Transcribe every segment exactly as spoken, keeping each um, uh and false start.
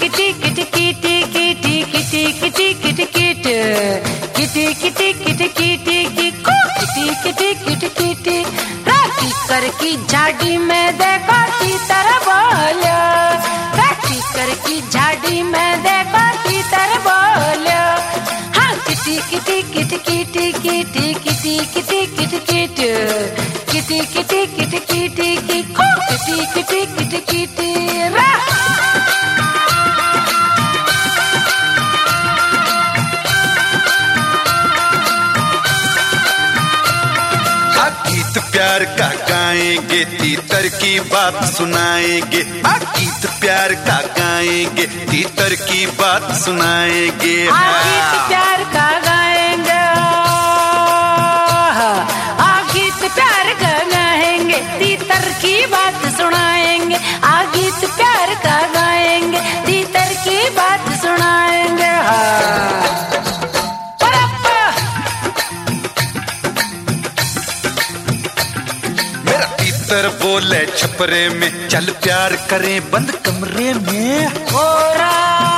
Kitty किटी किटी किटी किटी किटी किटी किट किटी किटी किटी किटी किको किटी किटी किटी किटी राती कर की झाड़ी में देखो तीतर बोलो राती कर की झाड़ी में देखो तीतर बोलो हाँ किटी किटी किटी किटी किटी किटी किटी किटी किट किटी किटी किटी किटी किको किटी किटी किटी किटी रा गीत प्यार का गाएंगे तीतर की बात सुनाएंगे गीत प्यार का गाएंगे तीतर की बात सुनाएंगे गीत प्यार का गाएंगे गीत प्यार का गाएंगे तीतर की बात सुनाएंगे गीत प्यार का गाएंगे तीतर की बात सुनाएंगे तीतर बोले छपरे में चल प्यार करें बंद कमरे में होरा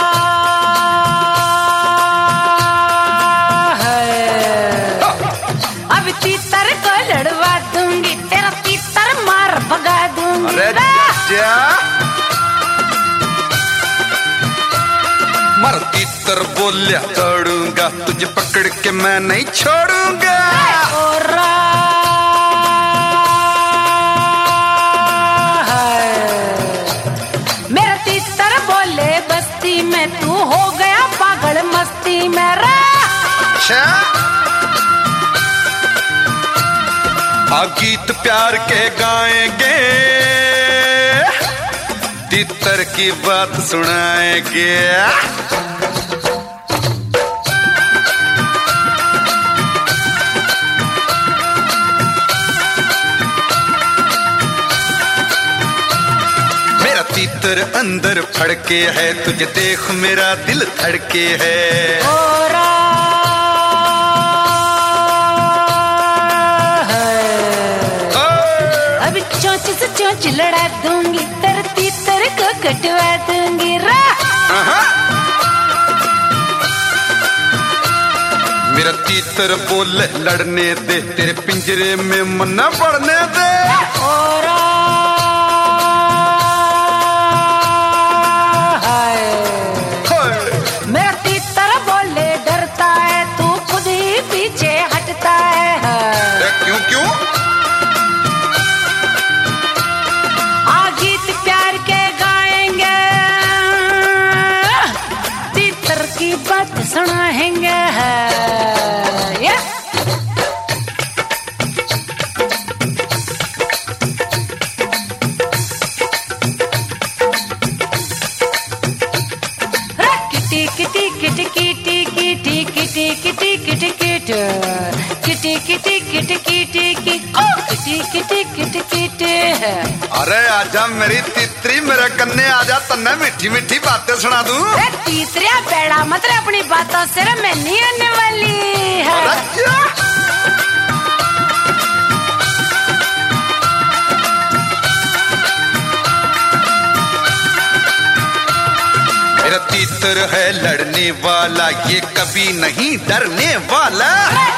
है अब तीतर को लड़वा दूंगी तेरा तीतर मार भगा दूंगी अरे क्या मर तीतर बोलिया दौड़ूंगा तुझे पकड़ के मैं नहीं छोड़ूंगा होरा में तू हो गया पागल मस्ती में रा आ गीत प्यार के गाएंगे तीतर की बात सुनाएंगे तीतर अंदर फड़के है तुझे देख मेरा दिल धड़के है अभी चोंच से चोंच लड़ा दूंगी तेरे तीतर को कटवा दूंगी रा मेरा तीतर बोले लड़ने दे तेरे पिंजरे में मन न पड़ने दे सुनाएंगे किटी किटी किटी किटी किटी किटी किटी किटी किट किटी किटी किटी किटी किको किटी किटी किटी किटी अरे आजा मेरी तीतरी मेरे कन्ने आजा तन्ने मीठी मीठी बातें सुना दूं तीतरिया बेड़ा मतलब अपनी बातों से मैं नहीं आने वाली है मेरा तीतर है लड़ने वाला ये कभी नहीं डरने वाला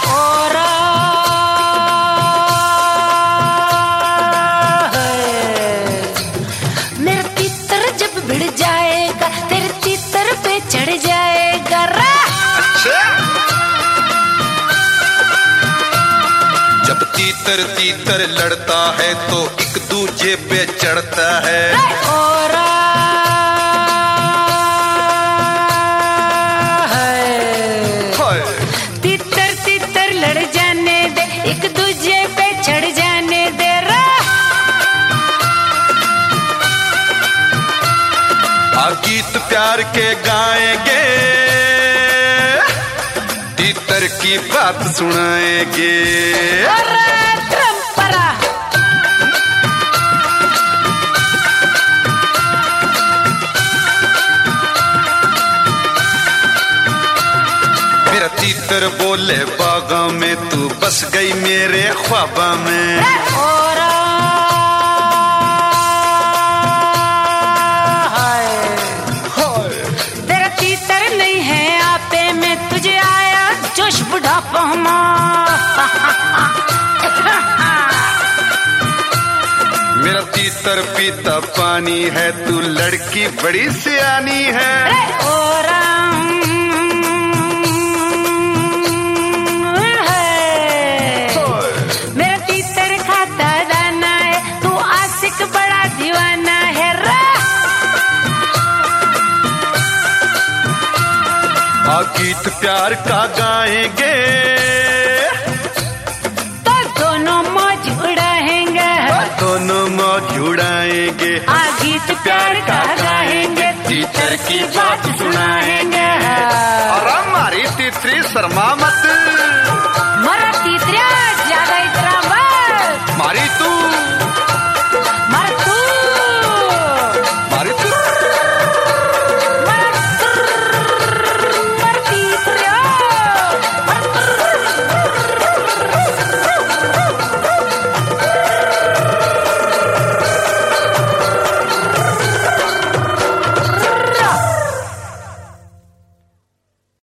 मेरा तीतर जब भिड़ जाएगा तेरे तीतर पे चढ़ जाएगा रा अच्छा जब तीतर तीतर लड़ता है तो एक दूजे पे चढ़ता है तीतर तीतर लड़ जाने दे एक दूजे पे चढ़ जाने दे रा गीत प्यार के गाएंगे तीतर की बात सुनाएंगे मेरा तीतर बोले बागा में तू बस गई मेरे ख्वाबा में बुढ़ापे में तुझे आया जोश बुढ़ापा मेरा तीतर पीता पानी है, तू लड़की बड़ी सियानी है। ओ राम है, मेरा तीतर खाता दाना है, तू आशिक बड़ा दीवाना है रा। आ गीत प्यार का गाएंगे तो दोनों मौज उड़ाएंगे, दोनों मौज उड़ाएंगे। आ गीत प्यार का गाएंगे, तीतर की बात सुनाएंगे। और हमारी तीसरी शर्मा मत।